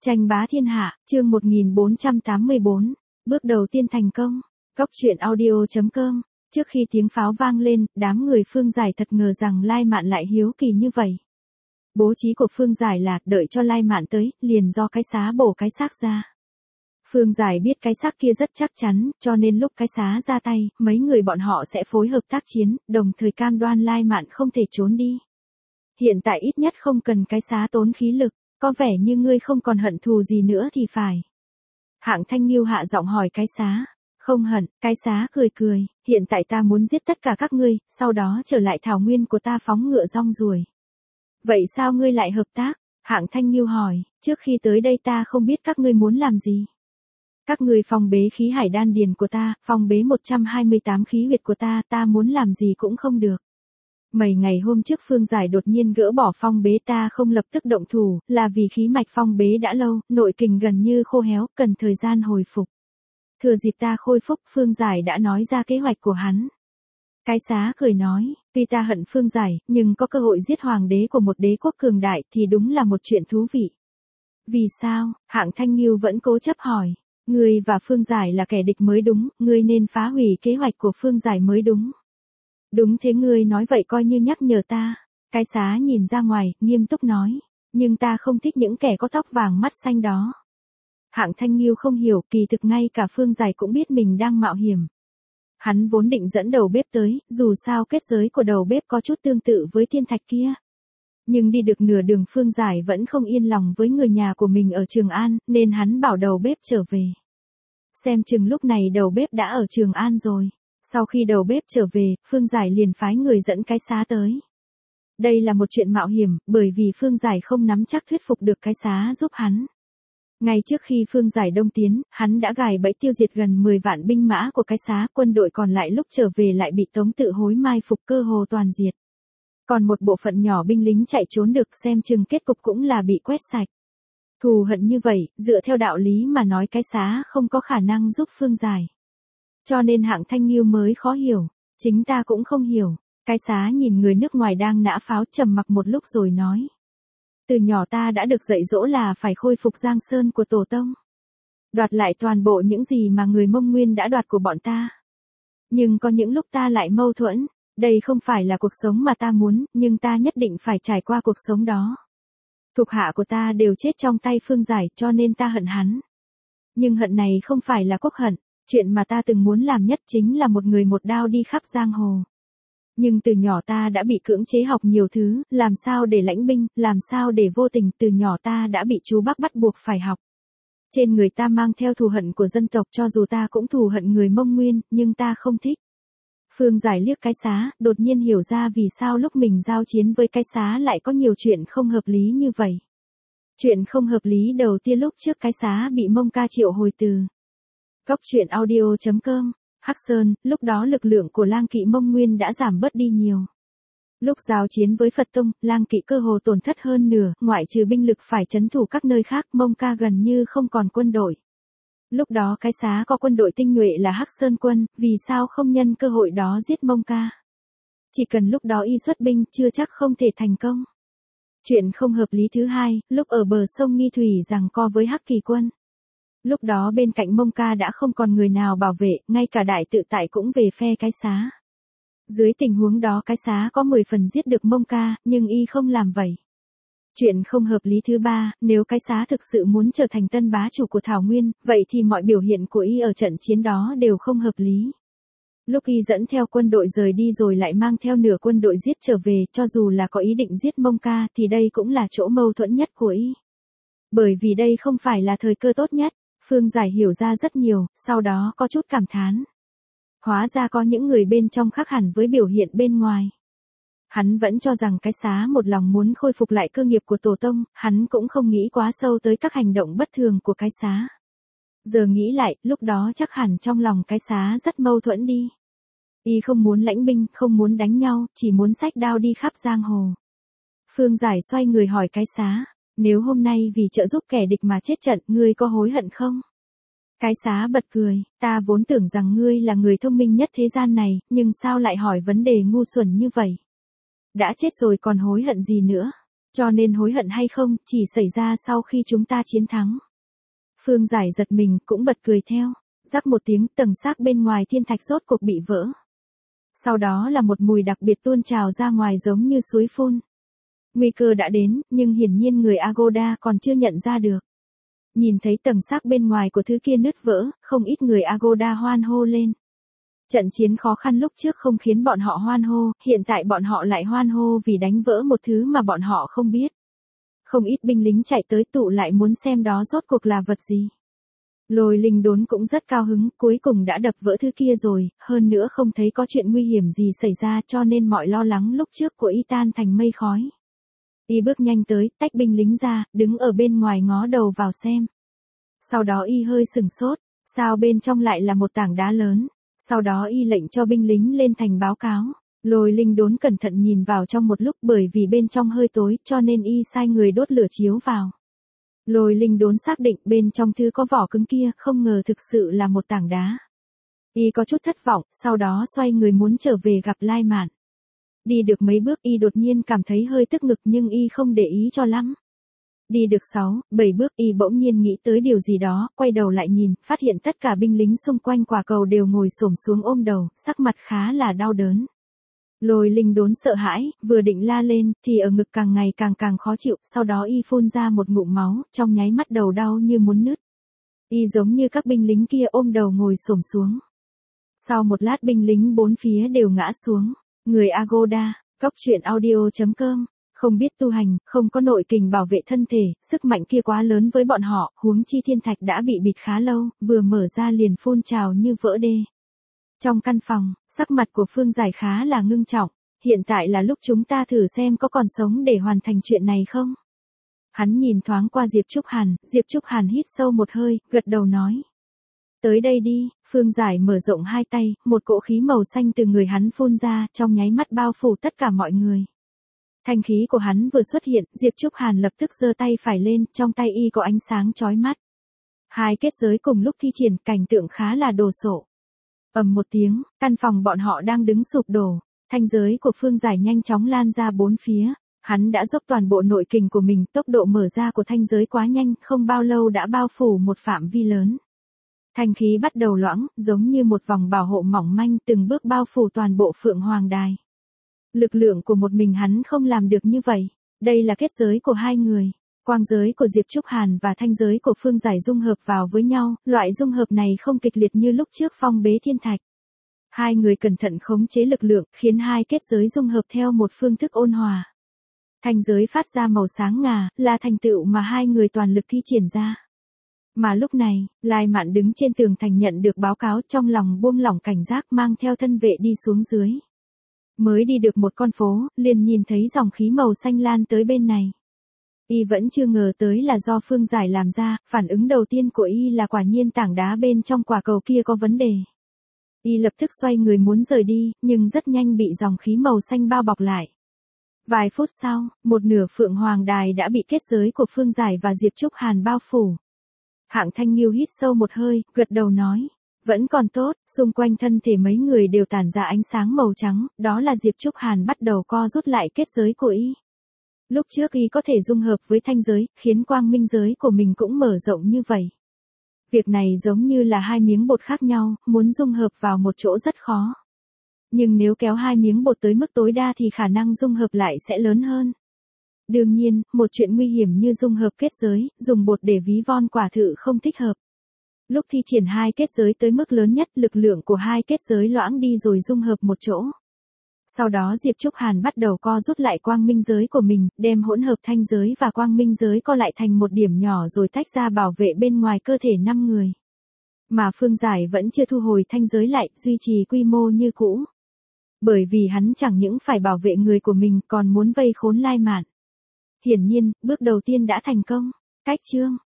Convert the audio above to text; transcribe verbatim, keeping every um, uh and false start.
Tranh bá thiên hạ, chương một nghìn bốn trăm tám mươi bốn, bước đầu tiên thành công. Góc truyện audio chấm com. Trước khi tiếng pháo vang lên, đám người Phương Giải thật ngờ rằng Lai Mạn lại hiếu kỳ như vậy. Bố trí của Phương Giải là đợi cho Lai Mạn tới, liền do cái xá bổ cái xác ra. Phương Giải biết cái xác kia rất chắc chắn, cho nên lúc cái xá ra tay, mấy người bọn họ sẽ phối hợp tác chiến, đồng thời cam đoan Lai Mạn không thể trốn đi. Hiện tại ít nhất không cần cái xá tốn khí lực. Có vẻ như ngươi không còn hận thù gì nữa thì phải. Hạng Thanh Nghiêu hạ giọng hỏi cái xá. Không hận, cái xá cười cười, hiện tại ta muốn giết tất cả các ngươi, sau đó trở lại thảo nguyên của ta phóng ngựa rong ruổi. Vậy sao ngươi lại hợp tác? Hạng Thanh Nghiêu hỏi, trước khi tới đây ta không biết các ngươi muốn làm gì. Các ngươi phong bế khí hải đan điền của ta, phong bế một trăm hai mươi tám khí huyệt của ta, ta muốn làm gì cũng không được. Mấy ngày hôm trước Phương Giải đột nhiên gỡ bỏ phong bế ta không lập tức động thủ, là vì khí mạch phong bế đã lâu, nội kình gần như khô héo, cần thời gian hồi phục. Thừa dịp ta khôi phục, Phương Giải đã nói ra kế hoạch của hắn. Cái xá cười nói, tuy ta hận Phương Giải, nhưng có cơ hội giết hoàng đế của một đế quốc cường đại thì đúng là một chuyện thú vị. Vì sao? Hạng Thanh Nghiêu vẫn cố chấp hỏi. Ngươi và Phương Giải là kẻ địch mới đúng, ngươi nên phá hủy kế hoạch của Phương Giải mới đúng. Đúng thế, ngươi nói vậy coi như nhắc nhở ta. Cái xá nhìn ra ngoài, nghiêm túc nói. Nhưng ta không thích những kẻ có tóc vàng mắt xanh đó. Hạng Thanh Nghiêu không hiểu, kỳ thực ngay cả Phương Giải cũng biết mình đang mạo hiểm. Hắn vốn định dẫn đầu bếp tới, dù sao kết giới của đầu bếp có chút tương tự với thiên thạch kia. Nhưng đi được nửa đường Phương Giải vẫn không yên lòng với người nhà của mình ở Trường An, nên hắn bảo đầu bếp trở về. Xem chừng lúc này đầu bếp đã ở Trường An rồi. Sau khi đầu bếp trở về, Phương Giải liền phái người dẫn cái xá tới. Đây là một chuyện mạo hiểm, bởi vì Phương Giải không nắm chắc thuyết phục được cái xá giúp hắn. Ngay trước khi Phương Giải đông tiến, hắn đã gài bẫy tiêu diệt gần mười vạn binh mã của cái xá, quân đội còn lại lúc trở về lại bị Tống Tự Hối mai phục cơ hồ toàn diệt. Còn một bộ phận nhỏ binh lính chạy trốn được, xem chừng kết cục cũng là bị quét sạch. Thù hận như vậy, dựa theo đạo lý mà nói cái xá không có khả năng giúp Phương Giải. Cho nên Hạng Thanh Nghiêu mới khó hiểu, chính ta cũng không hiểu. Cái xá nhìn người nước ngoài đang nã pháo trầm mặc một lúc rồi nói. Từ nhỏ ta đã được dạy dỗ là phải khôi phục Giang Sơn của Tổ Tông. Đoạt lại toàn bộ những gì mà người Mông Nguyên đã đoạt của bọn ta. Nhưng có những lúc ta lại mâu thuẫn, đây không phải là cuộc sống mà ta muốn, nhưng ta nhất định phải trải qua cuộc sống đó. Thuộc hạ của ta đều chết trong tay Phương Giải cho nên ta hận hắn. Nhưng hận này không phải là quốc hận. Chuyện mà ta từng muốn làm nhất chính là một người một đao đi khắp giang hồ. Nhưng từ nhỏ ta đã bị cưỡng chế học nhiều thứ, làm sao để lãnh binh, làm sao để vô tình, từ nhỏ ta đã bị chú bác bắt buộc phải học. Trên người ta mang theo thù hận của dân tộc, cho dù ta cũng thù hận người Mông Nguyên, nhưng ta không thích. Phương Giải liếc cái xá, đột nhiên hiểu ra vì sao lúc mình giao chiến với cái xá lại có nhiều chuyện không hợp lý như vậy. Chuyện không hợp lý đầu tiên lúc trước cái xá bị Mông Ca triệu hồi từ. Góc truyện audio chấm com. Hắc Sơn, lúc đó lực lượng của Lang Kỵ Mông Nguyên đã giảm bớt đi nhiều. Lúc giao chiến với Phật Tông, Lang Kỵ cơ hồ tổn thất hơn nửa, ngoại trừ binh lực phải trấn thủ các nơi khác, Mông Ca gần như không còn quân đội. Lúc đó cái xá có quân đội tinh nhuệ là Hắc Sơn quân, vì sao không nhân cơ hội đó giết Mông Ca? Chỉ cần lúc đó y xuất binh, chưa chắc không thể thành công. Chuyện không hợp lý thứ hai, lúc ở bờ sông Nghi Thủy giằng co với Hắc Kỳ quân. Lúc đó bên cạnh Mông Ca đã không còn người nào bảo vệ, ngay cả Đại Tự Tại cũng về phe cái xá. Dưới tình huống đó cái xá có mười phần giết được Mông Ca, nhưng y không làm vậy. Chuyện không hợp lý thứ ba, nếu cái xá thực sự muốn trở thành tân bá chủ của Thảo Nguyên, vậy thì mọi biểu hiện của y ở trận chiến đó đều không hợp lý. Lúc y dẫn theo quân đội rời đi rồi lại mang theo nửa quân đội giết trở về, cho dù là có ý định giết Mông Ca thì đây cũng là chỗ mâu thuẫn nhất của y. Bởi vì đây không phải là thời cơ tốt nhất. Phương Giải hiểu ra rất nhiều, sau đó có chút cảm thán. Hóa ra có những người bên trong khác hẳn với biểu hiện bên ngoài. Hắn vẫn cho rằng cái xá một lòng muốn khôi phục lại cơ nghiệp của Tổ Tông, hắn cũng không nghĩ quá sâu tới các hành động bất thường của cái xá. Giờ nghĩ lại, lúc đó chắc hẳn trong lòng cái xá rất mâu thuẫn đi. Y không muốn lãnh binh, không muốn đánh nhau, chỉ muốn xách đao đi khắp giang hồ. Phương Giải xoay người hỏi cái xá. Nếu hôm nay vì trợ giúp kẻ địch mà chết trận, ngươi có hối hận không? Cái xá bật cười, ta vốn tưởng rằng ngươi là người thông minh nhất thế gian này, nhưng sao lại hỏi vấn đề ngu xuẩn như vậy? Đã chết rồi còn hối hận gì nữa? Cho nên hối hận hay không, chỉ xảy ra sau khi chúng ta chiến thắng. Phương Giải giật mình, cũng bật cười theo. Rắc một tiếng, tầng xác bên ngoài thiên thạch rốt cuộc bị vỡ. Sau đó là một mùi đặc biệt tuôn trào ra ngoài giống như suối phun. Nguy cơ đã đến, nhưng hiển nhiên người Agoda còn chưa nhận ra được. Nhìn thấy tầng xác bên ngoài của thứ kia nứt vỡ, không ít người Agoda hoan hô lên. Trận chiến khó khăn lúc trước không khiến bọn họ hoan hô, hiện tại bọn họ lại hoan hô vì đánh vỡ một thứ mà bọn họ không biết. Không ít binh lính chạy tới tụ lại muốn xem đó rốt cuộc là vật gì. Lôi Linh Đốn cũng rất cao hứng, cuối cùng đã đập vỡ thứ kia rồi, hơn nữa không thấy có chuyện nguy hiểm gì xảy ra cho nên mọi lo lắng lúc trước của y tan thành mây khói. Y bước nhanh tới, tách binh lính ra, đứng ở bên ngoài ngó đầu vào xem. Sau đó y hơi sừng sốt, sao bên trong lại là một tảng đá lớn. Sau đó y lệnh cho binh lính lên thành báo cáo. Lôi Linh Đốn cẩn thận nhìn vào trong một lúc bởi vì bên trong hơi tối cho nên y sai người đốt lửa chiếu vào. Lôi Linh Đốn xác định bên trong thứ có vỏ cứng kia không ngờ thực sự là một tảng đá. Y có chút thất vọng, sau đó xoay người muốn trở về gặp Lai Mạn. Đi được mấy bước y đột nhiên cảm thấy hơi tức ngực nhưng y không để ý cho lắm. Đi được sáu, bảy bước y bỗng nhiên nghĩ tới điều gì đó, quay đầu lại nhìn, phát hiện tất cả binh lính xung quanh quả cầu đều ngồi xổm xuống ôm đầu, sắc mặt khá là đau đớn. Lôi Linh Đốn sợ hãi, vừa định la lên, thì ở ngực càng ngày càng càng khó chịu, sau đó y phun ra một ngụm máu, trong nháy mắt đầu đau như muốn nứt. Y giống như các binh lính kia ôm đầu ngồi xổm xuống. Sau một lát binh lính bốn phía đều ngã xuống. Người Agoda, Cóc Truyện Audio chấm com. Không biết tu hành, không có nội kình bảo vệ thân thể, sức mạnh kia quá lớn với bọn họ, huống chi thiên thạch đã bị bịt khá lâu, vừa mở ra liền phun trào như vỡ đê. Trong căn phòng, sắc mặt của Phương Giải khá là ngưng trọng, hiện tại là lúc chúng ta thử xem có còn sống để hoàn thành chuyện này không. Hắn nhìn thoáng qua Diệp Trúc Hàn, Diệp Trúc Hàn hít sâu một hơi, gật đầu nói. Tới đây đi, Phương Giải mở rộng hai tay, một cỗ khí màu xanh từ người hắn phun ra, trong nháy mắt bao phủ tất cả mọi người. Thanh khí của hắn vừa xuất hiện, Diệp Trúc Hàn lập tức giơ tay phải lên, trong tay y có ánh sáng chói mắt. Hai kết giới cùng lúc thi triển, cảnh tượng khá là đồ sộ. Ầm một tiếng, căn phòng bọn họ đang đứng sụp đổ, thanh giới của Phương Giải nhanh chóng lan ra bốn phía. Hắn đã dốc toàn bộ nội kình của mình, tốc độ mở ra của thanh giới quá nhanh, không bao lâu đã bao phủ một phạm vi lớn. Thanh khí bắt đầu loãng, giống như một vòng bảo hộ mỏng manh từng bước bao phủ toàn bộ Phượng Hoàng Đài. Lực lượng của một mình hắn không làm được như vậy. Đây là kết giới của hai người. Quang giới của Diệp Trúc Hàn và thanh giới của Phương Giải dung hợp vào với nhau, loại dung hợp này không kịch liệt như lúc trước phong bế thiên thạch. Hai người cẩn thận khống chế lực lượng, khiến hai kết giới dung hợp theo một phương thức ôn hòa. Thanh giới phát ra màu sáng ngà, là thành tựu mà hai người toàn lực thi triển ra. Mà lúc này, Lai Mạn đứng trên tường thành nhận được báo cáo trong lòng buông lỏng cảnh giác mang theo thân vệ đi xuống dưới. Mới đi được một con phố, liền nhìn thấy dòng khí màu xanh lan tới bên này. Y vẫn chưa ngờ tới là do Phương Giải làm ra, phản ứng đầu tiên của Y là quả nhiên tảng đá bên trong quả cầu kia có vấn đề. Y lập tức xoay người muốn rời đi, nhưng rất nhanh bị dòng khí màu xanh bao bọc lại. Vài phút sau, một nửa Phượng Hoàng Đài đã bị kết giới của Phương Giải và Diệp Trúc Hàn bao phủ. Hạng Thanh Nghiêu hít sâu một hơi, gật đầu nói. Vẫn còn tốt, xung quanh thân thể mấy người đều tản ra ánh sáng màu trắng, đó là Diệp Trúc Hàn bắt đầu co rút lại kết giới của y. Lúc trước y có thể dung hợp với thanh giới, khiến quang minh giới của mình cũng mở rộng như vậy. Việc này giống như là hai miếng bột khác nhau, muốn dung hợp vào một chỗ rất khó. Nhưng nếu kéo hai miếng bột tới mức tối đa thì khả năng dung hợp lại sẽ lớn hơn. Đương nhiên, một chuyện nguy hiểm như dung hợp kết giới, dùng bột để ví von quả thự không thích hợp. Lúc thi triển hai kết giới tới mức lớn nhất, lực lượng của hai kết giới loãng đi rồi dung hợp một chỗ. Sau đó Diệp Trúc Hàn bắt đầu co rút lại quang minh giới của mình, đem hỗn hợp thanh giới và quang minh giới co lại thành một điểm nhỏ rồi tách ra bảo vệ bên ngoài cơ thể năm người. Mà Phương Giải vẫn chưa thu hồi thanh giới lại, duy trì quy mô như cũ. Bởi vì hắn chẳng những phải bảo vệ người của mình còn muốn vây khốn Lai Mạn. Hiển nhiên, bước đầu tiên đã thành công. Cách chương